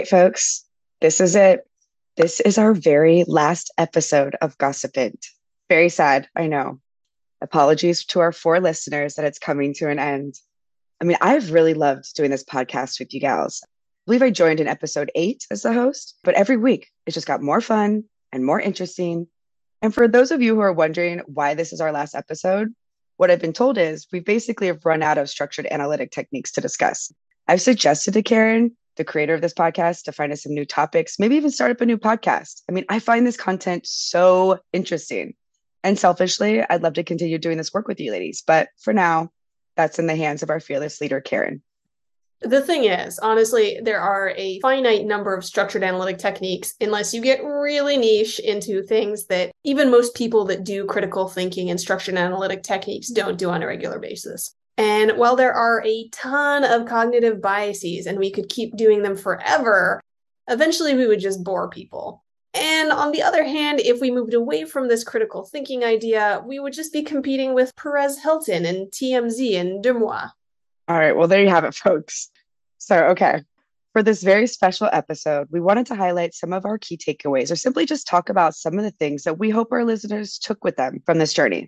right, folks, this is it. This is our very last episode of Gossipant. Very sad, I know. Apologies to our four listeners that it's coming to an end. I mean, I've really loved doing this podcast with you gals. I believe I joined in episode 8 as the host, but every week it just got more fun and more interesting. And for those of you who are wondering why this is our last episode, what I've been told is we basically have run out of structured analytic techniques to discuss. I've suggested to Karen, the creator of this podcast, to find us some new topics, maybe even start up a new podcast. I mean, I find this content so interesting. And selfishly, I'd love to continue doing this work with you ladies. But for now, that's in the hands of our fearless leader, Karen. The thing is, honestly, there are a finite number of structured analytic techniques unless you get really niche into things that even most people that do critical thinking and structured analytic techniques don't do on a regular basis. And while there are a ton of cognitive biases and we could keep doing them forever, eventually we would just bore people. And on the other hand, if we moved away from this critical thinking idea, we would just be competing with Perez Hilton and TMZ and Demois. All right, well, there you have it, folks. So, okay, for this very special episode, we wanted to highlight some of our key takeaways or simply just talk about some of the things that we hope our listeners took with them from this journey.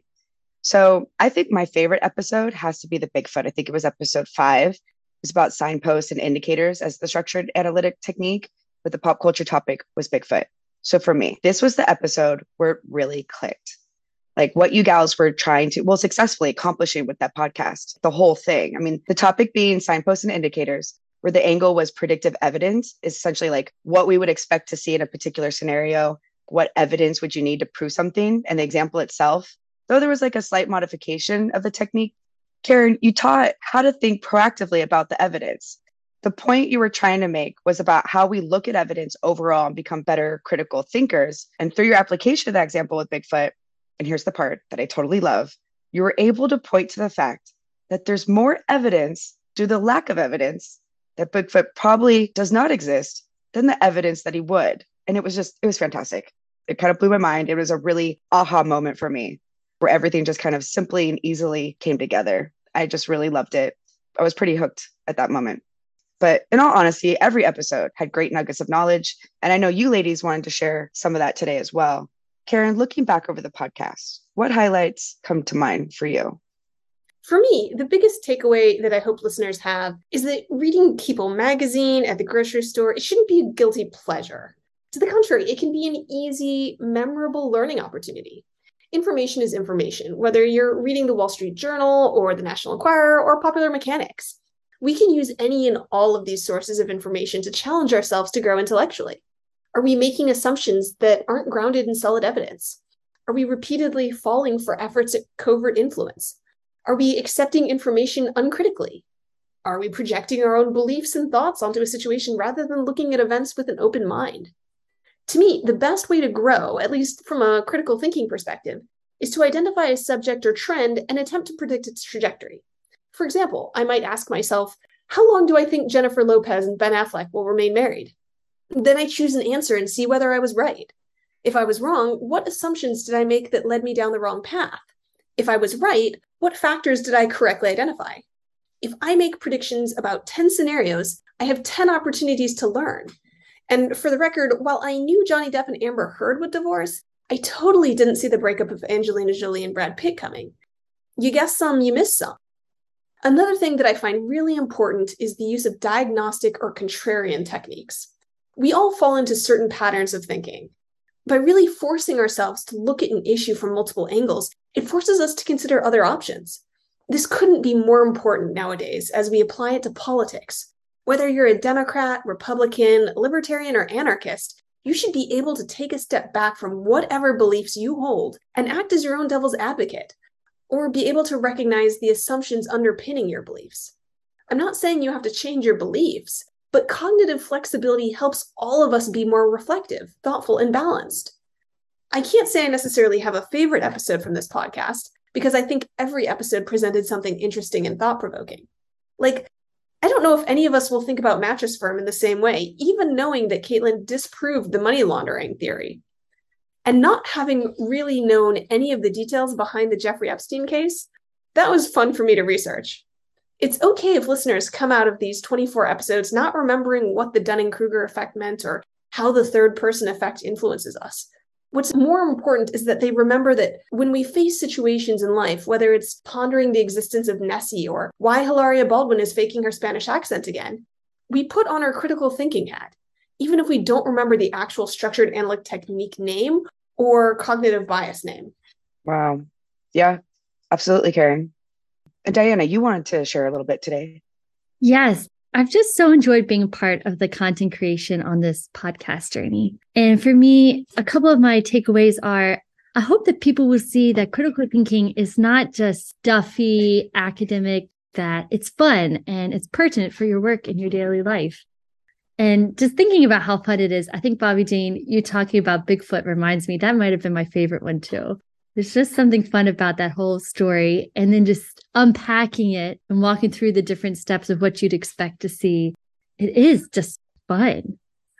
So I think my favorite episode has to be the Bigfoot. I think it was episode 5. It was about signposts and indicators as the structured analytic technique, but the pop culture topic was Bigfoot. So for me, this was the episode where it really clicked. Like what you gals were trying to, well, successfully accomplishing with that podcast, the whole thing. I mean, the topic being signposts and indicators, where the angle was predictive evidence, is essentially like what we would expect to see in a particular scenario. What evidence would you need to prove something? And the example itself, though there was like a slight modification of the technique, Karen, you taught how to think proactively about the evidence. The point you were trying to make was about how we look at evidence overall and become better critical thinkers. And through your application of that example with Bigfoot, and here's the part that I totally love, you were able to point to the fact that there's more evidence due to the lack of evidence that Bigfoot probably does not exist than the evidence that he would. And it was fantastic. It kind of blew my mind. It was a really aha moment for me where everything just kind of simply and easily came together. I just really loved it. I was pretty hooked at that moment. But in all honesty, every episode had great nuggets of knowledge. And I know you ladies wanted to share some of that today as well. Karen, looking back over the podcast, what highlights come to mind for you? For me, the biggest takeaway that I hope listeners have is that reading People magazine at the grocery store, it shouldn't be a guilty pleasure. To the contrary, it can be an easy, memorable learning opportunity. Information is information, whether you're reading the Wall Street Journal or the National Enquirer or Popular Mechanics. We can use any and all of these sources of information to challenge ourselves to grow intellectually. Are we making assumptions that aren't grounded in solid evidence? Are we repeatedly falling for efforts at covert influence? Are we accepting information uncritically? Are we projecting our own beliefs and thoughts onto a situation rather than looking at events with an open mind? To me, the best way to grow, at least from a critical thinking perspective, is to identify a subject or trend and attempt to predict its trajectory. For example, I might ask myself, how long do I think Jennifer Lopez and Ben Affleck will remain married? Then I choose an answer and see whether I was right. If I was wrong, what assumptions did I make that led me down the wrong path? If I was right, what factors did I correctly identify? If I make predictions about 10 scenarios, I have 10 opportunities to learn. And for the record, while I knew Johnny Depp and Amber Heard would divorce, I totally didn't see the breakup of Angelina Jolie and Brad Pitt coming. You guessed some, you missed some. Another thing that I find really important is the use of diagnostic or contrarian techniques. We all fall into certain patterns of thinking. By really forcing ourselves to look at an issue from multiple angles, it forces us to consider other options. This couldn't be more important nowadays as we apply it to politics. Whether you're a Democrat, Republican, Libertarian, or anarchist, you should be able to take a step back from whatever beliefs you hold and act as your own devil's advocate, or be able to recognize the assumptions underpinning your beliefs. I'm not saying you have to change your beliefs, but cognitive flexibility helps all of us be more reflective, thoughtful, and balanced. I can't say I necessarily have a favorite episode from this podcast, because I think every episode presented something interesting and thought-provoking. Like, I don't know if any of us will think about Mattress Firm in the same way, even knowing that Caitlin disproved the money laundering theory. And not having really known any of the details behind the Jeffrey Epstein case, that was fun for me to research. It's okay if listeners come out of these 24 episodes not remembering what the Dunning-Kruger effect meant or how the third person effect influences us. What's more important is that they remember that when we face situations in life, whether it's pondering the existence of Nessie or why Hilaria Baldwin is faking her Spanish accent again, we put on our critical thinking hat, even if we don't remember the actual structured analytic technique name or cognitive bias name. Wow. Yeah, absolutely, Karen. And Diana, you wanted to share a little bit today. Yes, I've just so enjoyed being a part of the content creation on this podcast journey. And for me, a couple of my takeaways are, I hope that people will see that critical thinking is not just stuffy, academic, that it's fun and it's pertinent for your work in your daily life. And just thinking about how fun it is, I think, Bobby Jane, you talking about Bigfoot reminds me, that might have been my favorite one too. There's just something fun about that whole story, and then just unpacking it and walking through the different steps of what you'd expect to see. It is just fun.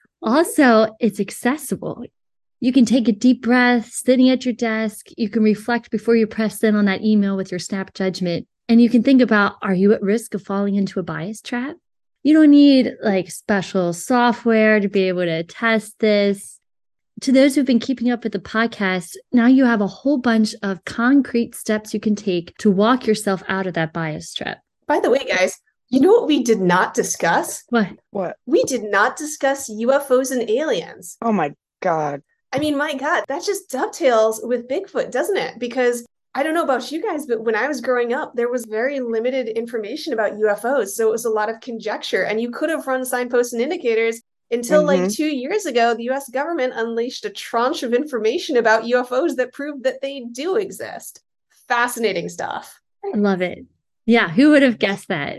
Also, it's accessible. You can take a deep breath sitting at your desk. You can reflect before you press send on that email with your snap judgment. And you can think about, are you at risk of falling into a bias trap? You don't need like special software to be able to test this. To those who've been keeping up with the podcast, now you have a whole bunch of concrete steps you can take to walk yourself out of that bias trap. By the way, guys, you know what we did not discuss? What? We did not discuss UFOs and aliens. Oh my God. I mean, my God, that just dovetails with Bigfoot, doesn't it? Because I don't know about you guys, but when I was growing up, there was very limited information about UFOs. So it was a lot of conjecture, and you could have run signposts and indicators until like 2 years ago. The US government unleashed a tranche of information about UFOs that proved that they do exist. Fascinating stuff. I love it. Yeah, who would have guessed that?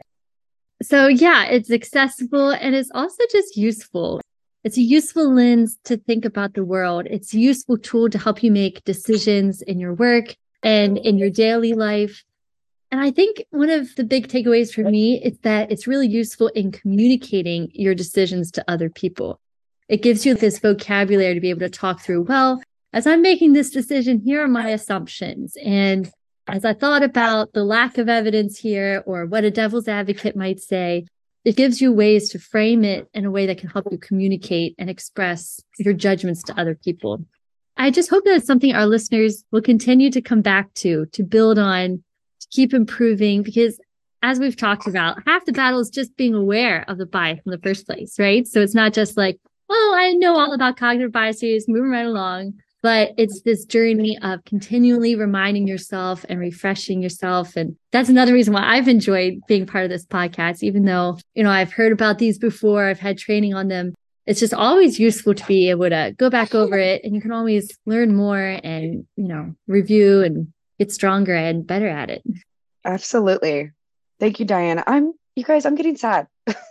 So yeah, it's accessible and it's also just useful. It's a useful lens to think about the world. It's a useful tool to help you make decisions in your work and in your daily life. And I think one of the big takeaways for me is that it's really useful in communicating your decisions to other people. It gives you this vocabulary to be able to talk through, well, as I'm making this decision, here are my assumptions. And as I thought about the lack of evidence here or what a devil's advocate might say, it gives you ways to frame it in a way that can help you communicate and express your judgments to other people. I just hope that it's something our listeners will continue to come back to build on, to keep improving, because as we've talked about, half the battle is just being aware of the bias in the first place, right? So it's not just like, oh, I know all about cognitive biases, moving right along, but it's this journey of continually reminding yourself and refreshing yourself. And that's another reason why I've enjoyed being part of this podcast, even though, I've heard about these before, I've had training on them. It's just always useful to be able to go back over it, and you can always learn more and, review and get stronger and better at it. Absolutely. Thank you, Diana. You guys, I'm getting sad.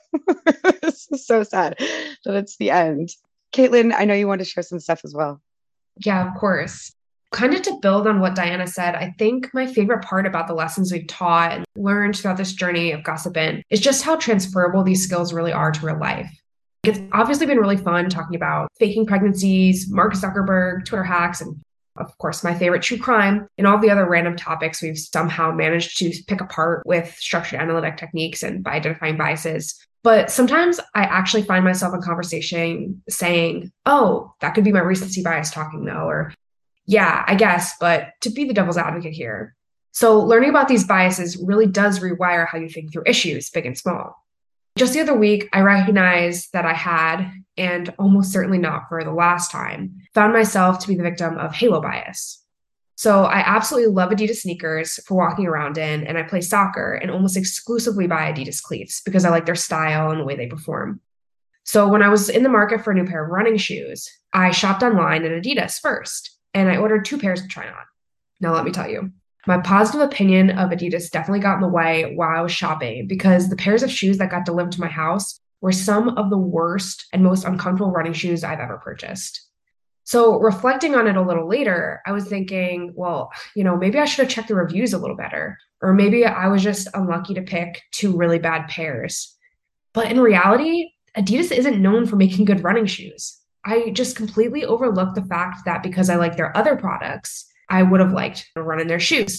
This is so sad that it's the end. Caitlin, I know you want to share some stuff as well. Yeah, of course. Kind of to build on what Diana said, I think my favorite part about the lessons we've taught and learned throughout this journey of Gossipin is just how transferable these skills really are to real life. It's obviously been really fun talking about faking pregnancies, Mark Zuckerberg, Twitter hacks, and of course, my favorite, true crime, and all the other random topics we've somehow managed to pick apart with structured analytic techniques and by identifying biases. But sometimes I actually find myself in conversation saying, oh, that could be my recency bias talking though, or yeah, I guess, but to be the devil's advocate here. So learning about these biases really does rewire how you think through issues, big and small. Just the other week, I recognized that I had, and almost certainly not for the last time, found myself to be the victim of halo bias. So I absolutely love Adidas sneakers for walking around in, and I play soccer and almost exclusively buy Adidas cleats because I like their style and the way they perform. So when I was in the market for a new pair of running shoes, I shopped online at Adidas first, and I ordered 2 pairs to try on. Now let me tell you, my positive opinion of Adidas definitely got in the way while I was shopping because the pairs of shoes that got delivered to my house were some of the worst and most uncomfortable running shoes I've ever purchased. So reflecting on it a little later, I was thinking, well, maybe I should have checked the reviews a little better, or maybe I was just unlucky to pick 2 really bad pairs. But in reality, Adidas isn't known for making good running shoes. I just completely overlooked the fact that because I like their other products, I would have liked to run in their shoes.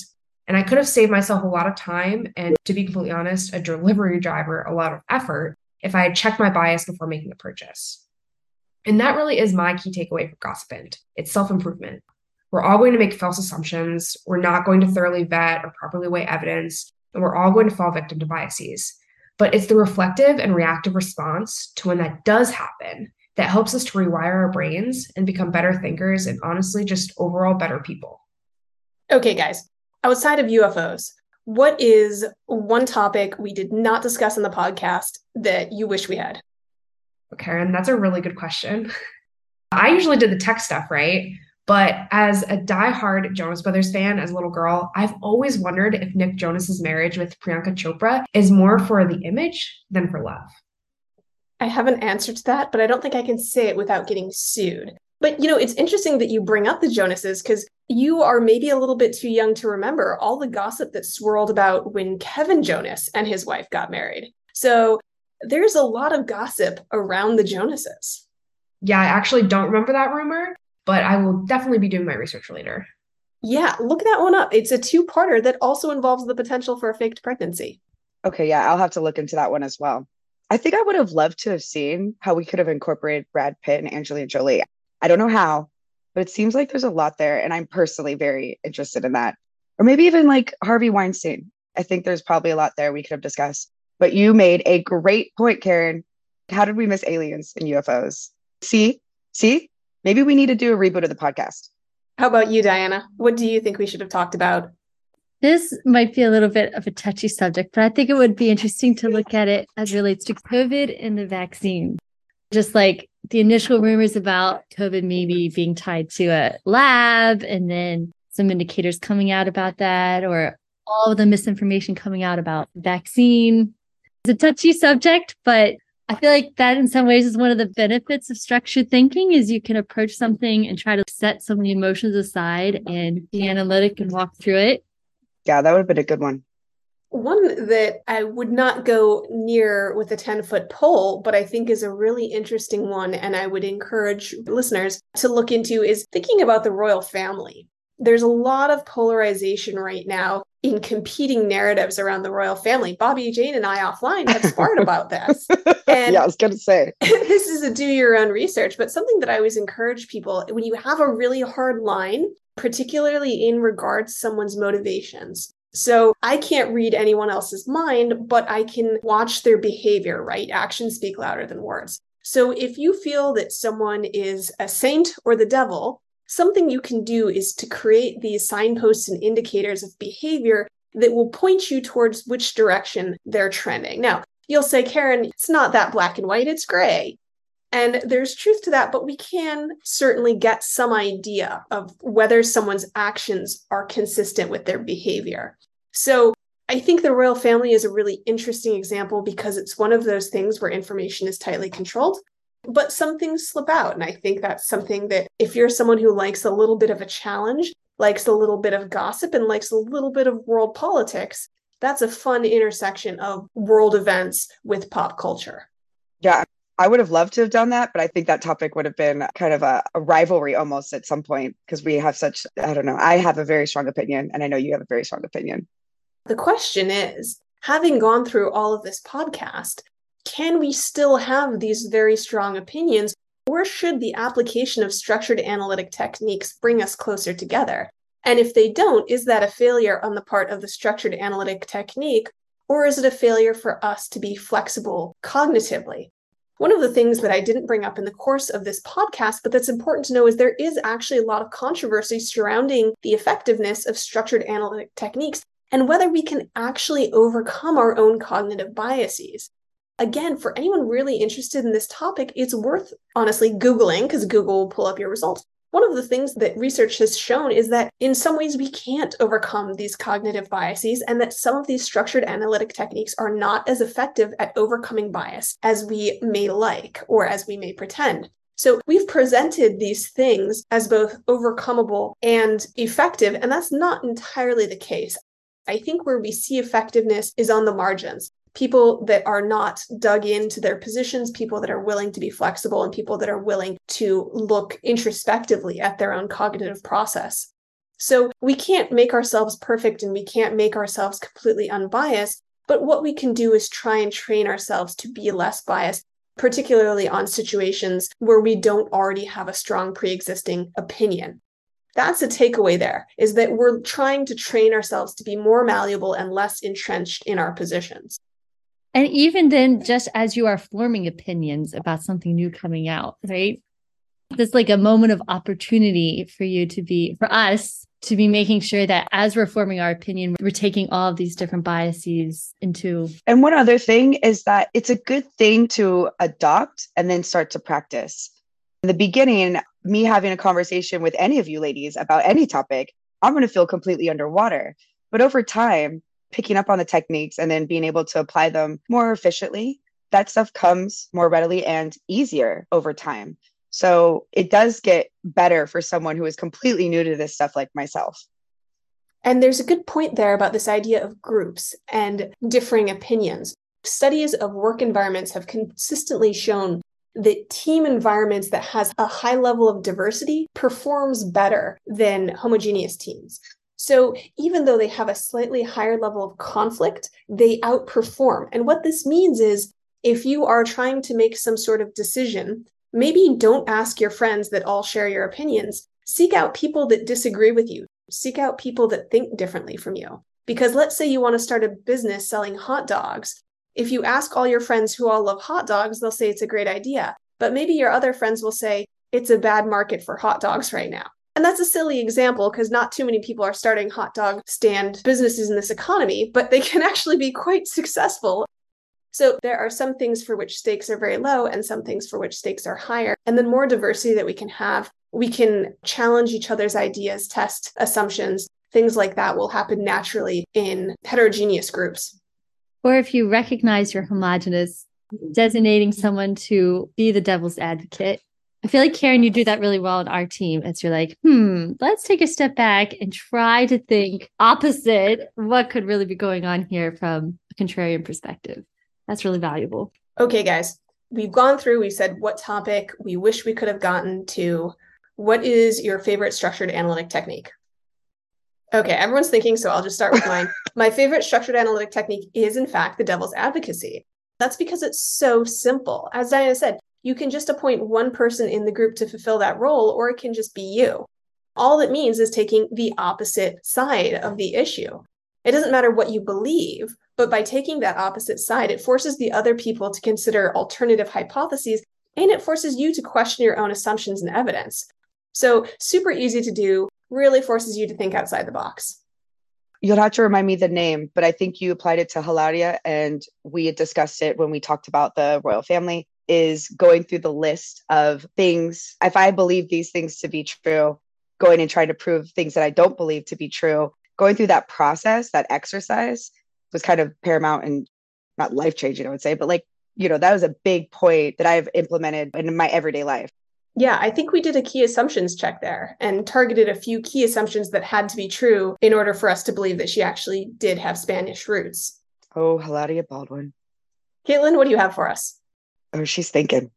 And I could have saved myself a lot of time and, to be completely honest, a delivery driver a lot of effort if I had checked my bias before making a purchase. And that really is my key takeaway from Gossipant. It's self-improvement. We're all going to make false assumptions. We're not going to thoroughly vet or properly weigh evidence, and we're all going to fall victim to biases. But it's the reflective and reactive response to when that does happen that helps us to rewire our brains and become better thinkers and honestly just overall better people. Okay, guys, outside of UFOs, what is one topic we did not discuss in the podcast that you wish we had? Karen, that's a really good question. I usually did the tech stuff, right? But as a diehard Jonas Brothers fan as a little girl, I've always wondered if Nick Jonas's marriage with Priyanka Chopra is more for the image than for love. I have an answer to that, but I don't think I can say it without getting sued. But, it's interesting that you bring up the Jonases because you are maybe a little bit too young to remember all the gossip that swirled about when Kevin Jonas and his wife got married. So there's a lot of gossip around the Jonases. Yeah, I actually don't remember that rumor, but I will definitely be doing my research later. Yeah, look that one up. It's a two-parter that also involves the potential for a faked pregnancy. Okay, yeah, I'll have to look into that one as well. I think I would have loved to have seen how we could have incorporated Brad Pitt and Angelina Jolie. I don't know how, but it seems like there's a lot there, and I'm personally very interested in that. Or maybe even like Harvey Weinstein. I think there's probably a lot there we could have discussed. But you made a great point, Karen. How did we miss aliens and UFOs? See? Maybe we need to do a reboot of the podcast. How about you, Diana? What do you think we should have talked about? This might be a little bit of a touchy subject, but I think it would be interesting to look at it as it relates to COVID and the vaccine. Just like the initial rumors about COVID maybe being tied to a lab and then some indicators coming out about that, or all of the misinformation coming out about vaccine. It's a touchy subject, but I feel like that in some ways is one of the benefits of structured thinking is you can approach something and try to set some of the emotions aside and be analytic and walk through it. Yeah, that would have been a good one. One that I would not go near with a 10-foot pole, but I think is a really interesting one, and I would encourage listeners to look into is thinking about the royal family. There's a lot of polarization right now in competing narratives around the royal family. Bobby, Jane, and I offline have sparred about this. And yeah, I was going to say. This is a do your own research, but something that I always encourage people, when you have a really hard line, particularly in regards to someone's motivations. So I can't read anyone else's mind, but I can watch their behavior, right? Actions speak louder than words. So if you feel that someone is a saint or the devil, something you can do is to create these signposts and indicators of behavior that will point you towards which direction they're trending. Now, you'll say, Karen, it's not that black and white, it's gray. And there's truth to that, but we can certainly get some idea of whether someone's actions are consistent with their behavior. So I think the royal family is a really interesting example because it's one of those things where information is tightly controlled, but some things slip out. And I think that's something that if you're someone who likes a little bit of a challenge, likes a little bit of gossip, and likes a little bit of world politics, that's a fun intersection of world events with pop culture. Yeah, I would have loved to have done that, but I think that topic would have been kind of a rivalry almost at some point because we have such, I don't know, I have a very strong opinion and I know you have a very strong opinion. The question is, having gone through all of this podcast, can we still have these very strong opinions, or should the application of structured analytic techniques bring us closer together? And if they don't, is that a failure on the part of the structured analytic technique, or is it a failure for us to be flexible cognitively? One of the things that I didn't bring up in the course of this podcast, but that's important to know, is there is actually a lot of controversy surrounding the effectiveness of structured analytic techniques and whether we can actually overcome our own cognitive biases. Again, for anyone really interested in this topic, it's worth honestly Googling, because Google will pull up your results. One of the things that research has shown is that in some ways we can't overcome these cognitive biases, and that some of these structured analytic techniques are not as effective at overcoming bias as we may like or as we may pretend. So we've presented these things as both overcomable and effective, and that's not entirely the case. I think where we see effectiveness is on the margins. People that are not dug into their positions, people that are willing to be flexible, and people that are willing to look introspectively at their own cognitive process. So we can't make ourselves perfect and we can't make ourselves completely unbiased. But what we can do is try and train ourselves to be less biased, particularly on situations where we don't already have a strong pre-existing opinion. That's a takeaway there, is that we're trying to train ourselves to be more malleable and less entrenched in our positions. And even then, just as you are forming opinions about something new coming out, right? There's like a moment of opportunity for us to be making sure that as we're forming our opinion, we're taking all of these different biases into. And one other thing is that it's a good thing to adopt and then start to practice. In the beginning, me having a conversation with any of you ladies about any topic, I'm going to feel completely underwater. But over time, picking up on the techniques and then being able to apply them more efficiently, that stuff comes more readily and easier over time. So it does get better for someone who is completely new to this stuff like myself. And there's a good point there about this idea of groups and differing opinions. Studies of work environments have consistently shown that team environments that has a high level of diversity performs better than homogeneous teams. So even though they have a slightly higher level of conflict, they outperform. And what this means is if you are trying to make some sort of decision, maybe don't ask your friends that all share your opinions. Seek out people that disagree with you. Seek out people that think differently from you. Because let's say you want to start a business selling hot dogs. If you ask all your friends who all love hot dogs, they'll say it's a great idea. But maybe your other friends will say it's a bad market for hot dogs right now. And that's a silly example because not too many people are starting hot dog stand businesses in this economy, but they can actually be quite successful. So there are some things for which stakes are very low and some things for which stakes are higher. And the more diversity that we can have, we can challenge each other's ideas, test assumptions, things like that will happen naturally in heterogeneous groups. Or if you recognize you're homogenous, designating someone to be the devil's advocate. I feel like, Karen, you do that really well in our team. As you're like, let's take a step back and try to think opposite what could really be going on here from a contrarian perspective. That's really valuable. Okay, guys, we've gone through, we said what topic we wish we could have gotten to. What is your favorite structured analytic technique? Okay, everyone's thinking, so I'll just start with mine. My favorite structured analytic technique is, in fact, the devil's advocacy. That's because it's so simple. As Diana said, you can just appoint one person in the group to fulfill that role, or it can just be you. All it means is taking the opposite side of the issue. It doesn't matter what you believe, but by taking that opposite side, it forces the other people to consider alternative hypotheses, and it forces you to question your own assumptions and evidence. So super easy to do, really forces you to think outside the box. You'll have to remind me the name, but I think you applied it to Hilaria, and we had discussed it when we talked about the royal family, is going through the list of things. If I believe these things to be true, going and trying to prove things that I don't believe to be true, going through that process, that exercise was kind of paramount and not life-changing, I would say, but that was a big point that I've implemented in my everyday life. Yeah, I think we did a key assumptions check there and targeted a few key assumptions that had to be true in order for us to believe that she actually did have Spanish roots. Oh, Hilaria Baldwin. Caitlin, what do you have for us? Oh, she's thinking.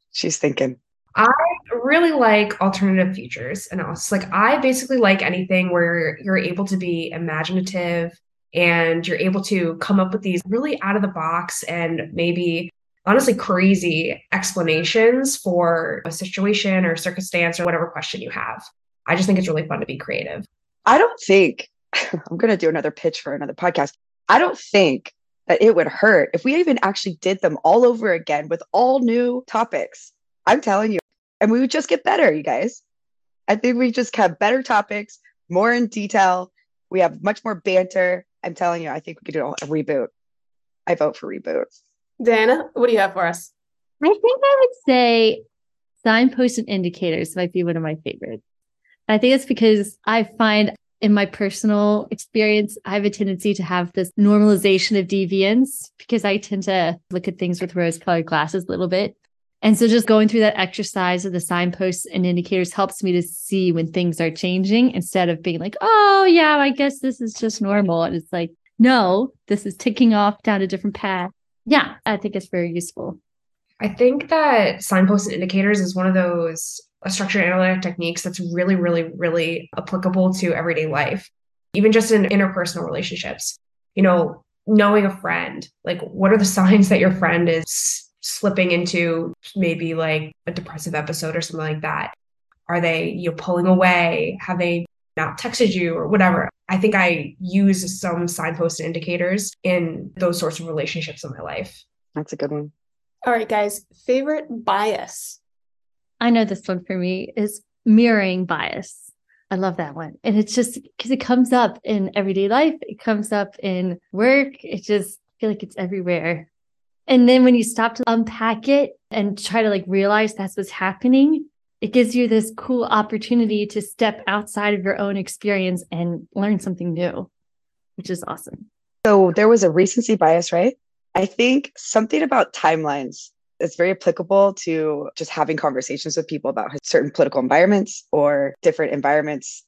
I really like alternative futures analysis. I basically like anything where you're able to be imaginative and you're able to come up with these really out of the box and maybe honestly crazy explanations for a situation or circumstance or whatever question you have. I just think it's really fun to be creative. I don't think, I'm going to do another pitch for another podcast. I don't think that it would hurt if we even actually did them all over again with all new topics. I'm telling you. And we would just get better, you guys. I think we just have better topics, more in detail. We have much more banter. I'm telling you, I think we could do a reboot. I vote for reboot. Diana, what do you have for us? I think I would say signposts and indicators might be one of my favorites. I think it's because I find in my personal experience, I have a tendency to have this normalization of deviance because I tend to look at things with rose-colored glasses a little bit. And so just going through that exercise of the signposts and indicators helps me to see when things are changing instead of being like, oh, yeah, I guess this is just normal. And it's like, no, this is ticking off down a different path. Yeah, I think it's very useful. I think that signposts and indicators is one of those structured analytic techniques that's really, really, really applicable to everyday life, even just in interpersonal relationships. Knowing a friend, like what are the signs that your friend is slipping into maybe like a depressive episode or something like that? Are they, pulling away? Have they not texted you or whatever? I think I use some signposts and indicators in those sorts of relationships in my life. That's a good one. All right, guys, favorite bias. I know this one for me is mirroring bias. I love that one. And it's just because it comes up in everyday life. It comes up in work. It just I feel like it's everywhere. And then when you stop to unpack it and try to realize that's what's happening, it gives you this cool opportunity to step outside of your own experience and learn something new, which is awesome. So there was a recency bias, right? I think something about timelines is very applicable to just having conversations with people about certain political environments or different environments.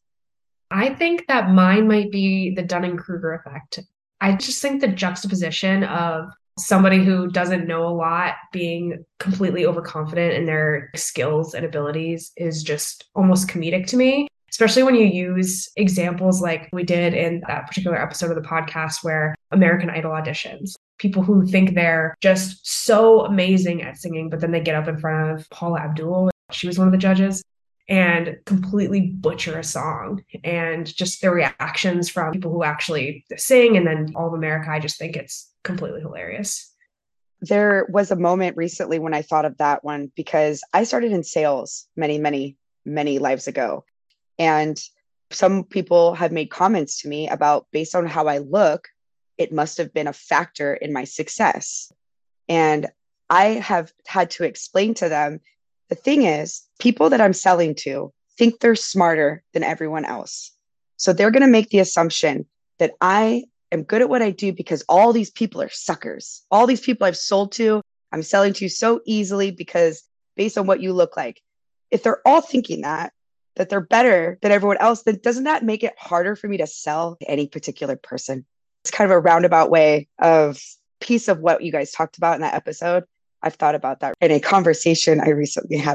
I think that mine might be the Dunning-Kruger effect. I just think the juxtaposition of somebody who doesn't know a lot being completely overconfident in their skills and abilities is just almost comedic to me, especially when you use examples like we did in that particular episode of the podcast where American Idol auditions. People who think they're just so amazing at singing, but then they get up in front of Paula Abdul, she was one of the judges, and completely butcher a song. And just the reactions from people who actually sing and then all of America, I just think it's completely hilarious. There was a moment recently when I thought of that one because I started in sales many, many, many lives ago. And some people have made comments to me about, based on how I look, it must have been a factor in my success. And I have had to explain to them, the thing is, people that I'm selling to think they're smarter than everyone else. So they're going to make the assumption that I am good at what I do because all these people are suckers. All these people I've sold to, I'm selling to so easily because based on what you look like. If they're all thinking that they're better than everyone else, then doesn't that make it harder for me to sell to any particular person? It's kind of a roundabout way of piece of what you guys talked about in that episode. I've thought about that in a conversation I recently had.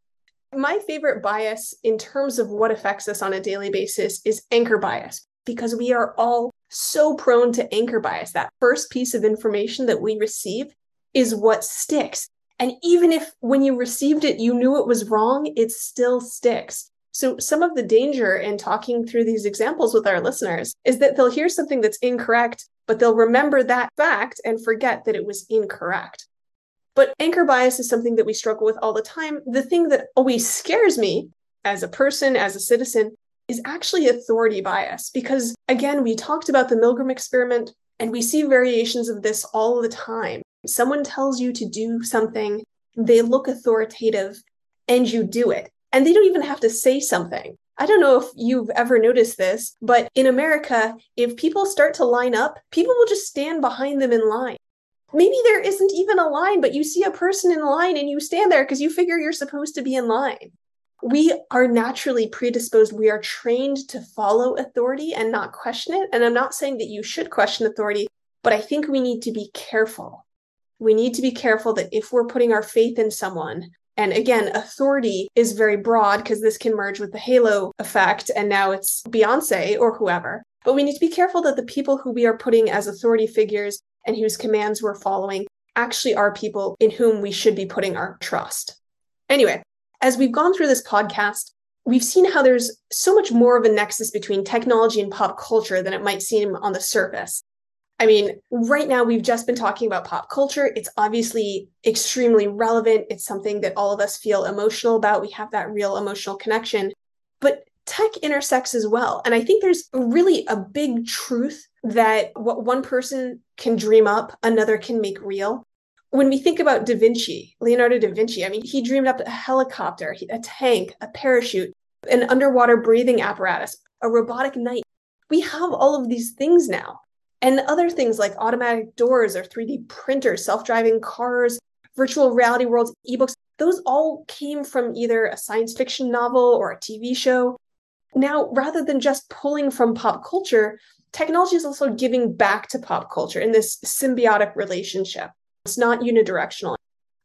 My favorite bias in terms of what affects us on a daily basis is anchor bias, because we are all so prone to anchor bias. That first piece of information that we receive is what sticks. And even if when you received it, you knew it was wrong, it still sticks. So some of the danger in talking through these examples with our listeners is that they'll hear something that's incorrect, but they'll remember that fact and forget that it was incorrect. But anchor bias is something that we struggle with all the time. The thing that always scares me as a person, as a citizen, is actually authority bias. Because again, we talked about the Milgram experiment, and we see variations of this all the time. Someone tells you to do something, they look authoritative, and you do it. And they don't even have to say something. I don't know if you've ever noticed this, but in America, if people start to line up, people will just stand behind them in line. Maybe there isn't even a line, but you see a person in line and you stand there because you figure you're supposed to be in line. We are naturally predisposed. We are trained to follow authority and not question it. And I'm not saying that you should question authority, but I think we need to be careful. We need to be careful that if we're putting our faith in someone, and again, authority is very broad because this can merge with the halo effect, and now it's Beyonce or whoever. But we need to be careful that the people who we are putting as authority figures and whose commands we're following actually are people in whom we should be putting our trust. Anyway, as we've gone through this podcast, we've seen how there's so much more of a nexus between technology and pop culture than it might seem on the surface. I mean, right now we've just been talking about pop culture. It's obviously extremely relevant. It's something that all of us feel emotional about. We have that real emotional connection. But tech intersects as well. And I think there's really a big truth that what one person can dream up, another can make real. When we think about Leonardo da Vinci, I mean, he dreamed up a helicopter, a tank, a parachute, an underwater breathing apparatus, a robotic knight. We have all of these things now. And other things like automatic doors or 3D printers, self-driving cars, virtual reality worlds, ebooks, those all came from either a science fiction novel or a TV show. Now, rather than just pulling from pop culture, technology is also giving back to pop culture in this symbiotic relationship. It's not unidirectional.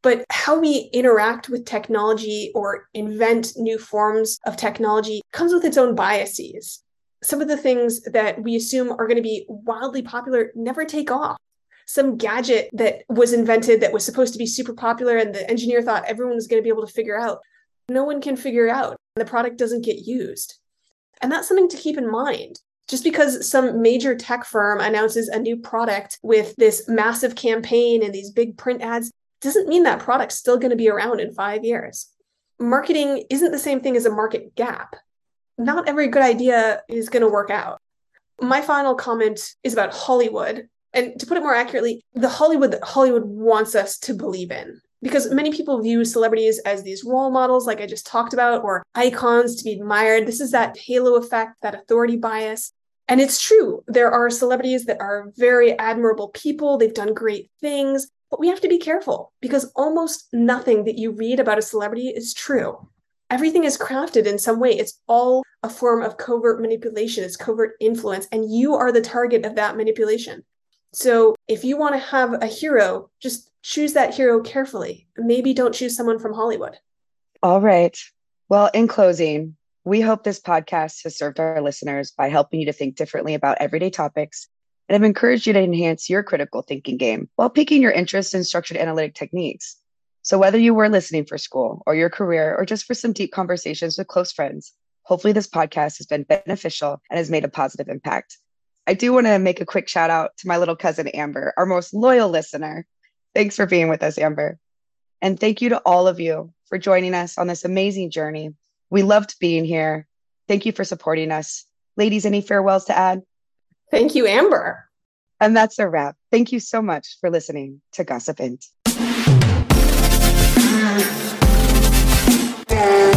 But how we interact with technology or invent new forms of technology comes with its own biases. Some of the things that we assume are going to be wildly popular never take off. Some gadget that was invented that was supposed to be super popular and the engineer thought everyone was going to be able to figure out, no one can figure out. The product doesn't get used. And that's something to keep in mind. Just because some major tech firm announces a new product with this massive campaign and these big print ads doesn't mean that product's still going to be around in 5 years. Marketing isn't the same thing as a market gap. Not every good idea is going to work out. My final comment is about Hollywood. And to put it more accurately, the Hollywood that Hollywood wants us to believe in. Because many people view celebrities as these role models, like I just talked about, or icons to be admired. This is that halo effect, that authority bias. And it's true. There are celebrities that are very admirable people. They've done great things. But we have to be careful because almost nothing that you read about a celebrity is true. Everything is crafted in some way. It's all a form of covert manipulation. It's covert influence. And you are the target of that manipulation. So if you want to have a hero, just choose that hero carefully. Maybe don't choose someone from Hollywood. All right. Well, in closing, we hope this podcast has served our listeners by helping you to think differently about everyday topics and have encouraged you to enhance your critical thinking game while piquing your interest in structured analytic techniques. So whether you were listening for school or your career or just for some deep conversations with close friends, hopefully this podcast has been beneficial and has made a positive impact. I do want to make a quick shout out to my little cousin, Amber, our most loyal listener. Thanks for being with us, Amber. And thank you to all of you for joining us on this amazing journey. We loved being here. Thank you for supporting us. Ladies, any farewells to add? Thank you, Amber. And that's a wrap. Thank you so much for listening to Gossip Int.